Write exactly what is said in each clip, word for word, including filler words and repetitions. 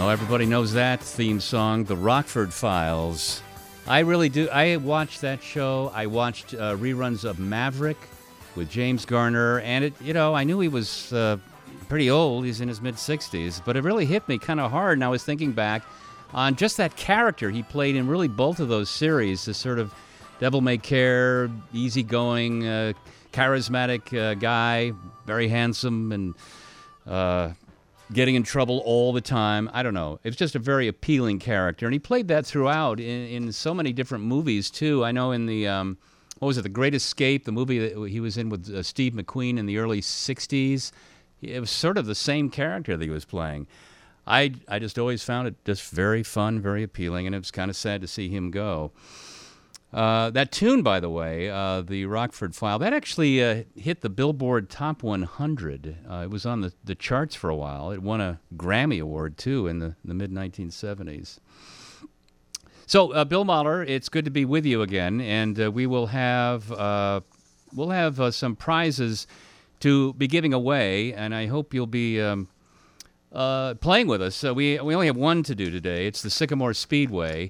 Oh, everybody knows that theme song, The Rockford Files. I really do. I watched that show. I watched uh, reruns of Maverick with James Garner, and it, you know, I knew he was uh, pretty old. He's in his mid-sixties, but it really hit me kind of hard, and I was thinking back on just that character he played in really both of those series, this sort of devil-may-care, easygoing, uh, charismatic uh, guy, very handsome, and uh, getting in trouble all the time. I don't know. It's just a very appealing character. And he played that throughout in, in so many different movies, too. I know in the, um, what was it, The Great Escape, the movie that he was in with uh, Steve McQueen in the early sixties. It was sort of the same character that he was playing. I, I just always found it just very fun, very appealing, and it was kind of sad to see him go. Uh, that tune, by the way, uh, the Rockford File, that actually uh, hit the Billboard Top one hundred. Uh, it was on the, the charts for a while. It won a Grammy Award, too, in the, the mid nineteen seventies. So, uh, Bill Mahler, it's good to be with you again, and uh, we will have uh, we'll have uh, some prizes to be giving away, and I hope you'll be um, uh, playing with us. So we we only have one to do today. It's the Sycamore Speedway,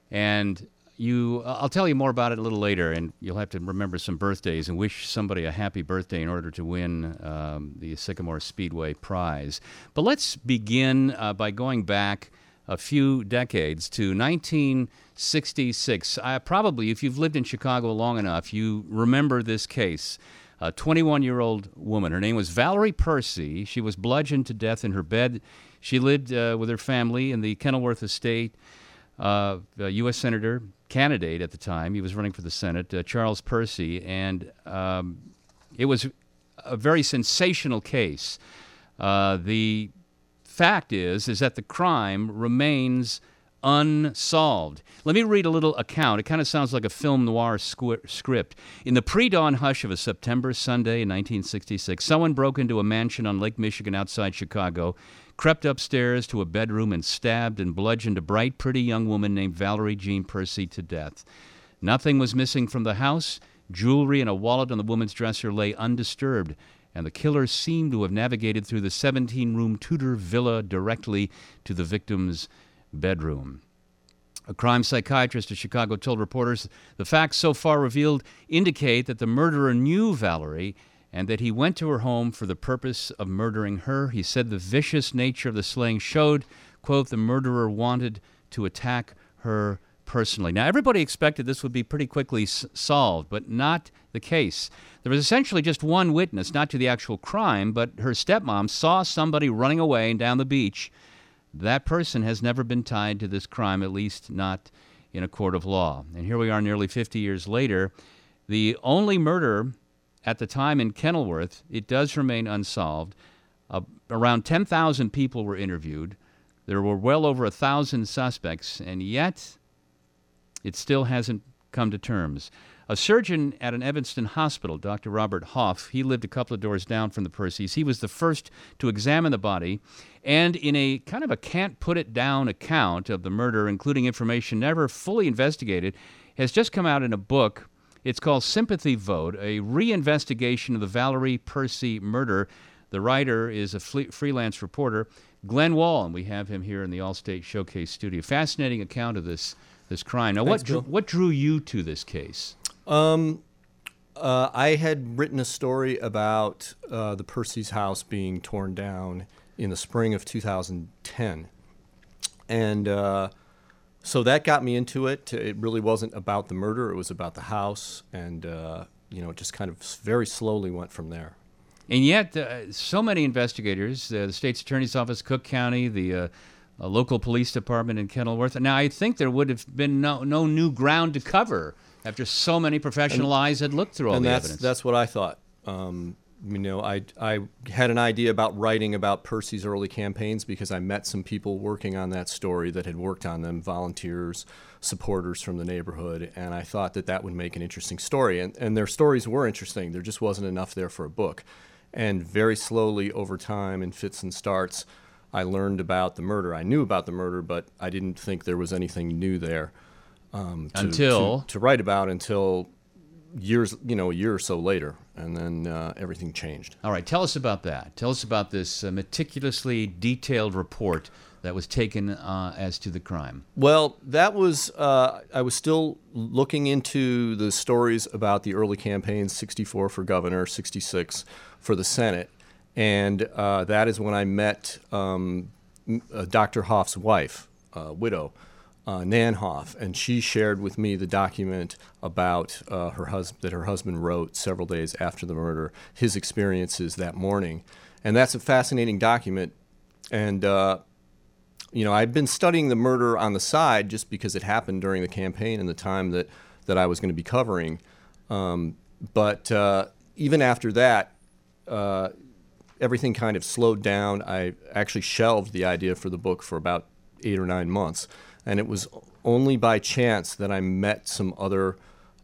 and You, I'll tell you more about it a little later, and you'll have to remember some birthdays and wish somebody a happy birthday in order to win um, the Sycamore Speedway prize. But let's begin uh, by going back a few decades to nineteen sixty-six. Uh, probably, if you've lived in Chicago long enough, you remember this case. A twenty-one-year-old woman. Her name was Valerie Percy. She was bludgeoned to death in her bed. She lived uh, with her family in the Kenilworth estate. Uh, a U S Senator candidate at the time, he was running for the Senate, uh, Charles Percy, and um, it was a very sensational case. Uh, the fact is, is that the crime remains unsolved. Let me read a little account. It kind of sounds like a film noir squ- script. In the pre-dawn hush of a September Sunday in nineteen sixty-six, someone broke into a mansion on Lake Michigan outside Chicago, crept upstairs to a bedroom and stabbed and bludgeoned a bright, pretty young woman named Valerie Jean Percy to death. Nothing was missing from the house. Jewelry and a wallet on the woman's dresser lay undisturbed, and the killer seemed to have navigated through the seventeen-room Tudor villa directly to the victim's bedroom. A crime psychiatrist at Chicago told reporters the facts so far revealed indicate that the murderer knew Valerie and that he went to her home for the purpose of murdering her. He said the vicious nature of the slaying showed, quote, the murderer wanted to attack her personally. Now, everybody expected this would be pretty quickly s- solved, but not the case. There was essentially just one witness, not to the actual crime, but her stepmom saw somebody running away down the beach. That person has never been tied to this crime, at least not in a court of law. And here we are nearly fifty years later. The only murder at the time in Kenilworth, it does remain unsolved. Uh, around ten thousand people were interviewed. There were well over one thousand suspects, and yet it still hasn't come to terms. A surgeon at an Evanston hospital, Doctor Robert Hoff, he lived a couple of doors down from the Percys. He was the first to examine the body, and in a kind of a can't-put-it-down account of the murder, including information never fully investigated, has just come out in a book. It's called Sympathy Vote, a reinvestigation of the Valerie Percy murder. The writer is a fle- freelance reporter, Glenn Wall, and we have him here in the Allstate Showcase studio. Fascinating account of this this crime. Now, Thanks, what drew, what drew you to this case? Um, uh, I had written a story about uh, the Percy's house being torn down in the spring of two thousand ten, and uh, so that got me into it. It really wasn't about the murder; it was about the house, and uh, you know, it just kind of very slowly went from there. And yet, uh, so many investigators, uh, the state's attorney's office, Cook County, the uh, uh, local police department in Kenilworth. Now, I think there would have been no, no new ground to cover after so many professional and, eyes had looked through all and the that's, evidence. That's what I thought. Um, you know, I, I had an idea about writing about Percy's early campaigns because I met some people working on that story that had worked on them, volunteers, supporters from the neighborhood, and I thought that that would make an interesting story. And, and their stories were interesting. There just wasn't enough there for a book. And very slowly over time, in fits and starts, I learned about the murder. I knew about the murder, but I didn't think there was anything new there um, to, until to, to write about until years, you know, a year or so later, and then uh, everything changed. All right, tell us about that. Tell us about this uh, meticulously detailed report that was taken uh, as to the crime? Well, that was, uh, I was still looking into the stories about the early campaigns, sixty-four for governor, sixty-six for the Senate. And uh, that is when I met um, uh, Doctor Hoff's wife, uh, widow, uh, Nan Hoff, and she shared with me the document about uh, her hus- that her husband wrote several days after the murder, his experiences that morning. And that's a fascinating document. And, uh, you know, I'd been studying the murder on the side just because it happened during the campaign and the time that, that I was going to be covering. Um, but uh, even after that, uh, everything kind of slowed down. I actually shelved the idea for the book for about eight or nine months. And it was only by chance that I met some other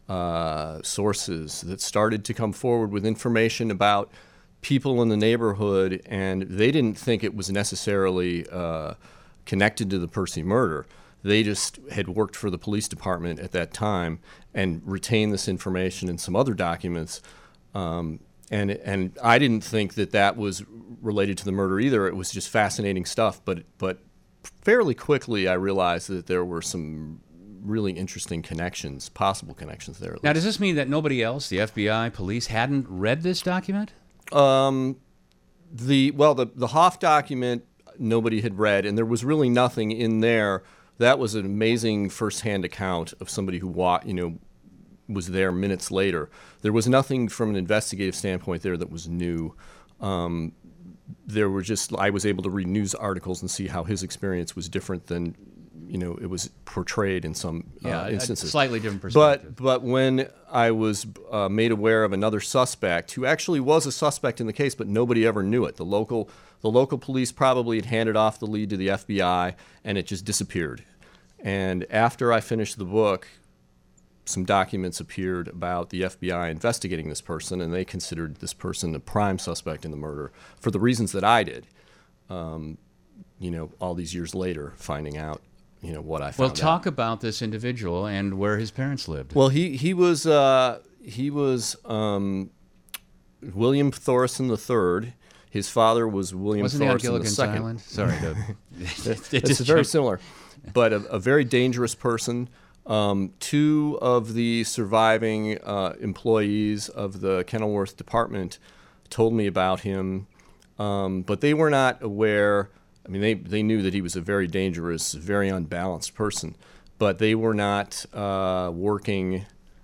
uh, sources that started to come forward with information about people in the neighborhood, and they didn't think it was necessarily uh, connected to the Percy murder. They just had worked for the police department at that time and retained this information and some other documents. Um, and and I didn't think that that was related to the murder either. It was just fascinating stuff. But but fairly quickly, I realized that there were some really interesting connections, possible connections there. Now, does this mean that nobody else, the F B I, police, hadn't read this document? Um, the well, the the Hoff document nobody had read, and there was really nothing in there. That was an amazing firsthand account of somebody who wa- you know was there minutes later. There was nothing from an investigative standpoint there that was new. Um, there were just I was able to read news articles and see how his experience was different than you know it was portrayed in some yeah, uh, instances. A slightly different perspective. But but when I was uh, made aware of another suspect who actually was a suspect in the case, but nobody ever knew it. The local the local police probably had handed off the lead to the F B I, and it just disappeared. And after I finished the book, some documents appeared about the F B I investigating this person, and they considered this person a prime suspect in the murder for the reasons that I did. Um, you know, all these years later, finding out. You know what I found Well, talk out. about this individual and where his parents lived. Well, he he was uh, he was um, William Thorson the Third. His father was William Wasn't he on Thorson the Gilligan's Second. Island? Sorry, to, it's very similar, but a, a very dangerous person. Um, two of the surviving uh, employees of the Kenilworth department told me about him, um, but they were not aware. I mean, they, they knew that he was a very dangerous, very unbalanced person, but they were not uh, working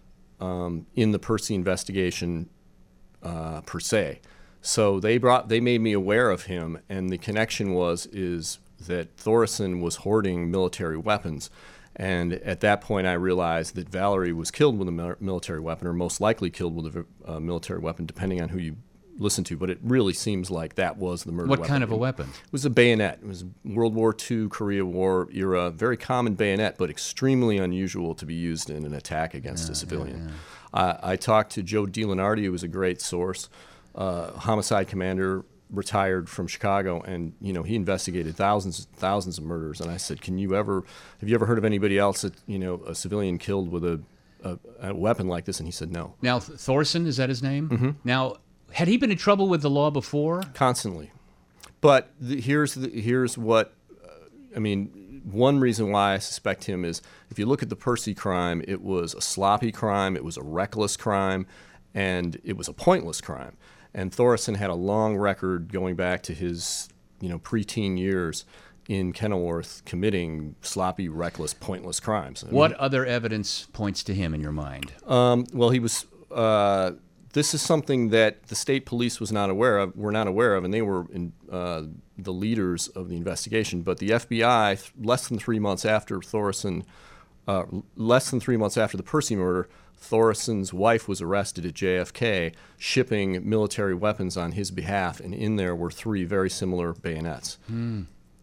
um, in the Percy investigation uh, per se. So they brought they made me aware of him, and the connection was is that Thorson was hoarding military weapons, and at that point I realized that Valerie was killed with a military weapon, or most likely killed with a uh, military weapon, depending on who you listen to, but it really seems like that was the murder What weapon. kind of a weapon? It was a bayonet. It was World War Two, Korea War era, very common bayonet, but extremely unusual to be used in an attack against Yeah, a civilian. yeah, yeah. Uh, I talked to Joe DiLenardi, who was a great source, uh, homicide commander, retired from Chicago, and you know he investigated thousands, thousands of murders. And I said, "Can you ever, have you ever heard of anybody else that you know a civilian killed with a, a, a weapon like this?" And he said, "No." Now, Thorson, is that his name? Mm-hmm. Now, had he been in trouble with the law before? Constantly. But the, here's the, here's what, uh, I mean, one reason why I suspect him is if you look at the Percy crime, it was a sloppy crime, it was a reckless crime, and it was a pointless crime. And Thorson had a long record going back to his, you know, preteen years in Kenilworth committing sloppy, reckless, pointless crimes. I What mean, other evidence points to him in your mind? Um, well, he was. Uh, this is something that the state police was not aware of. Were not aware of, and they were in, uh, the leaders of the investigation. But the F B I, less than three months after Thorson, uh, less than three months after the Percy murder, Thorson's wife was arrested at J F K, shipping military weapons on his behalf, and in there were three very similar bayonets. Hmm.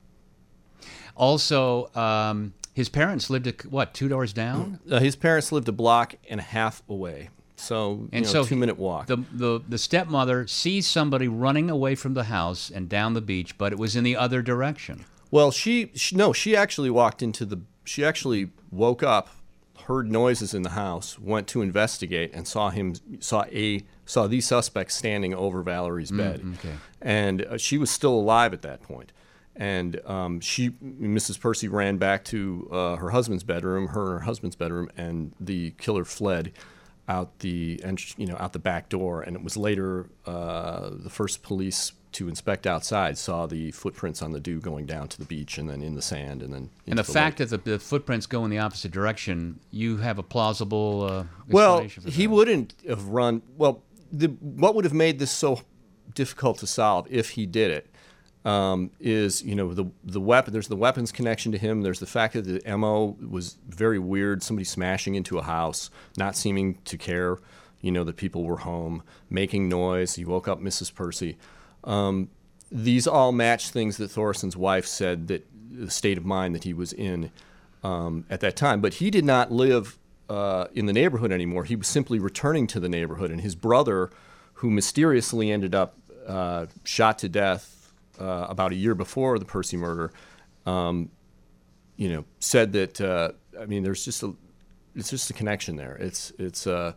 Also, um, his parents lived, a, what, two doors down? Uh, his parents lived a block and a half away. So, and you know, so two-minute walk. The, the the stepmother sees somebody running away from the house and down the beach, but it was in the other direction. Well, she, she no, she actually walked into the. She actually woke up, heard noises in the house, went to investigate, and saw him saw a saw the suspect standing over Valerie's bed, Mm, okay. and uh, she was still alive at that point. And um, she, Missus Percy, ran back to uh, her husband's bedroom, her and her husband's bedroom, and the killer fled out the, you know, out the back door. And it was later uh, the first police to inspect outside saw the footprints on the dew going down to the beach and then in the sand and then into And the, the fact lake. that the, the footprints go in the opposite direction, you have a plausible uh, Well, explanation for he that. wouldn't have run. Well, the, what would have made this so difficult to solve if he did it um, is, you know, the the weapon. There's the weapons connection to him. There's the fact that the M O was very weird. Somebody smashing into a house, not seeming to care, you know, that people were home, making noise. He woke up Missus Percy. Um, these all match things that Thorson's wife said that the state of mind that he was in um, at that time. But he did not live uh, in the neighborhood anymore. He was simply returning to the neighborhood. And his brother, who mysteriously ended up uh, shot to death uh, about a year before the Percy murder, um, you know, said that, uh, I mean, there's just a, it's just a connection there. It's, it's, uh,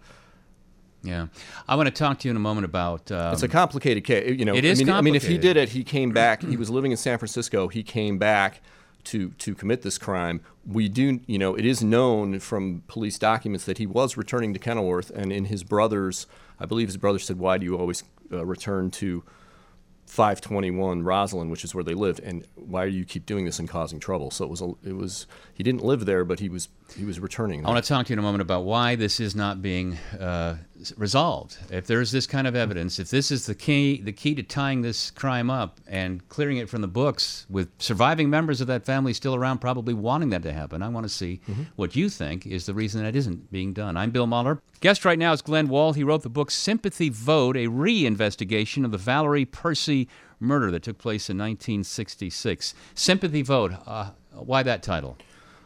Yeah. I want to talk to you in a moment about... Um, It's a complicated case. You know, It is I mean, I mean, if he complicated. did it, he came back. He was living in San Francisco. He came back to to commit this crime. We do, you know, it is known from police documents that he was returning to Kenilworth, and in his brother's, I believe his brother said, "Why do you always uh, return to five twenty-one Roslyn, which is where they lived, and why do you keep doing this and causing trouble?" So it was, a, it was, he didn't live there, but he was, he was returning there. I want to talk to you in a moment about why this is not being uh, resolved. If there's this kind of evidence, if this is the key, the key to tying this crime up and clearing it from the books, with surviving members of that family still around, probably wanting that to happen, I want to see mm-hmm. what you think is the reason that isn't being done. I'm Bill Mahler. Guest right now is Glenn Wall. He wrote the book Sympathy Vote, a re-investigation of the Valerie Percy murder that took place in nineteen sixty-six. Sympathy Vote. Uh, why that title?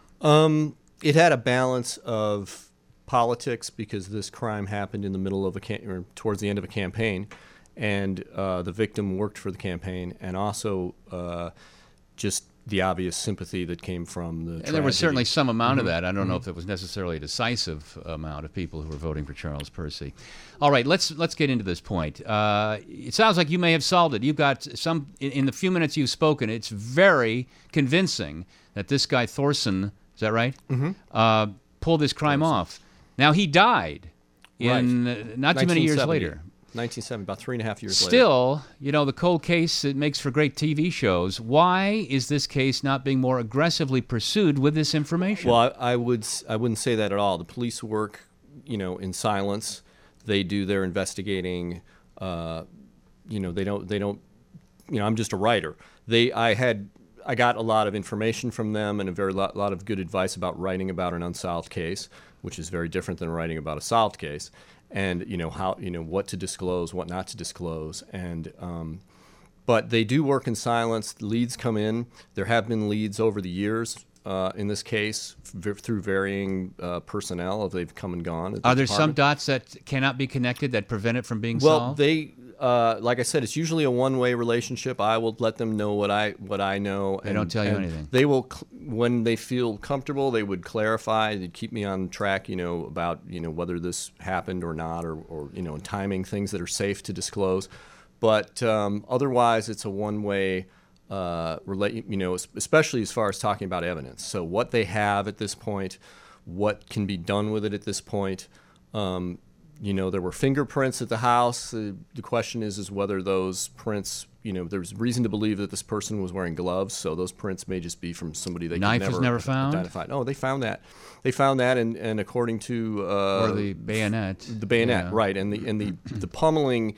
Um, it had a balance of politics because this crime happened in the middle of a cam- or towards the end of a campaign, and uh, the victim worked for the campaign, and also uh, just the obvious sympathy that came from the. And there was tragedy. certainly some amount mm-hmm. of that. I don't mm-hmm. know if it was necessarily a decisive amount of people who were voting for Charles Percy. All right, let's let's get into this point. Uh, it sounds like you may have solved it. You've got some in, in the few minutes you've spoken. It's very convincing that this guy Thorson, is that right? Mm-hmm. Uh, pulled this crime Thorson. off. Now he died in right. uh, not too many years later. nineteen seventy, about three and a half years later. Still, you know, the cold case, it makes for great T V shows. Why is this case not being more aggressively pursued with this information? Well, I, I would s- I wouldn't say that at all. The police work, you know, in silence. They do their investigating. Uh, you know, they don't they don't. You know, I'm just a writer. They I had I got a lot of information from them and a very lot, lot of good advice about writing about an unsolved case, which is very different than writing about a solved case. And you know how you know what to disclose, what not to disclose, and um, but they do work in silence. Leads come in. There have been leads over the years uh, in this case v- through varying uh, personnel. They've come and gone. at the Are there some department. dots that cannot be connected that prevent it from being Well, solved? they uh, like I said, it's usually a one-way relationship. I will let them know what I what I know. They don't tell you anything. They will, cl- when they feel comfortable, they would clarify. They'd keep me on track, you know, about you know whether this happened or not, or, or you know, timing things that are safe to disclose. But um, otherwise, it's a one-way uh, relate. You know, especially as far as talking about evidence. So what they have at this point, what can be done with it at this point. Um, You know, there were fingerprints at the house. Uh, the question is, is whether those prints, you know, there's reason to believe that this person was wearing gloves, so those prints may just be from somebody they Knife could was never never found? identify. No, they found that. They found that, and, and according to uh, or the bayonet. the bayonet, Yeah. right, and the and the the pummeling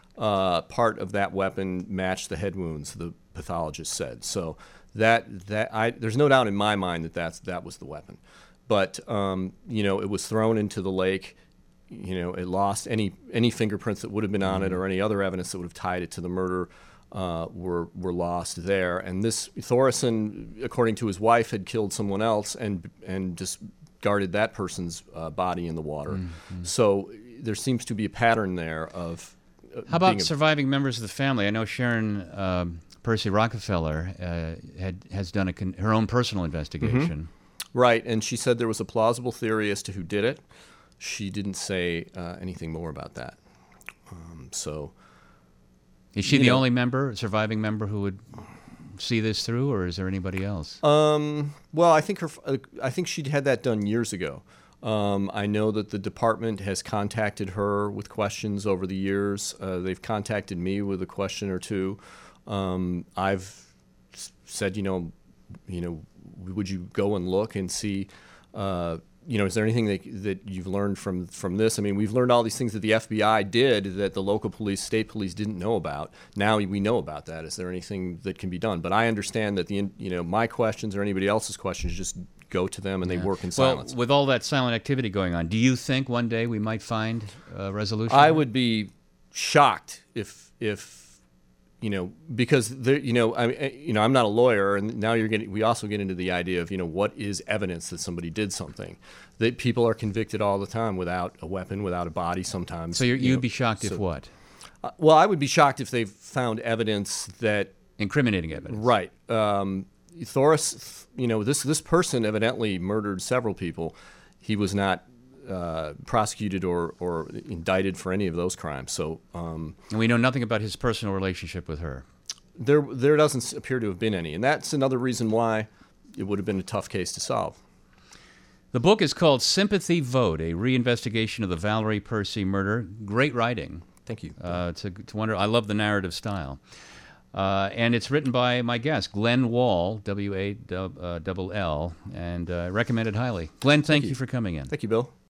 uh, part of that weapon matched the head wounds. The pathologist said so. That that I there's no doubt in my mind that that's that was the weapon, but um, you know, it was thrown into the lake. You know, it lost any any fingerprints that would have been on it, or any other evidence that would have tied it to the murder uh, were were lost there. And this Thorson, according to his wife, had killed someone else and and just guarded that person's uh, body in the water. Mm-hmm. So there seems to be a pattern there of. Uh, How about being a, surviving members of the family? I know Sharon um, Percy Rockefeller uh, had has done a con- her own personal investigation. Mm-hmm. Right, and she said there was a plausible theory as to who did it. She didn't say uh, anything more about that. Um, so, is she you the know, only member, surviving member, who would see this through, or is there anybody else? Um, well, I think her. uh, I think she'd had that done years ago. Um, I know that the department has contacted her with questions over the years. Uh, they've contacted me with a question or two. Um, I've s- said, you know, you know, would you go and look and see? Uh, you know, is there anything that, that you've learned from from this? I mean, we've learned all these things that the F B I did that the local police, state police didn't know about. Now we know about that. Is there anything that can be done? But I understand that the, in- you know, my questions or anybody else's questions just go to them and they work in silence. Well, with all that silent activity going on, do you think one day we might find a resolution? I would be shocked if if you know, because there, you know, I mean, you know, I'm not a lawyer, and now you're getting. We also get into the idea of, you know, what is evidence that somebody did something. That people are convicted all the time without a weapon, without a body. Sometimes. So you're, you you'd know, be shocked so, if what? Uh, well, I would be shocked if they found evidence that Incriminating evidence. right. Um, Thoris, you know, this this person evidently murdered several people. He was not uh, prosecuted or, or indicted for any of those crimes. So, um, And we know nothing about his personal relationship with her. There, there doesn't appear to have been any, and that's another reason why it would have been a tough case to solve. The book is called Sympathy Vote, a reinvestigation of the Valerie Percy murder. Great writing. Thank you. Uh, to, to wonder, I love the narrative style. Uh, and it's written by my guest, Glenn Wall, W A double L, and uh, recommended highly. Glenn, thank, thank you. you for coming in. Thank you, Bill.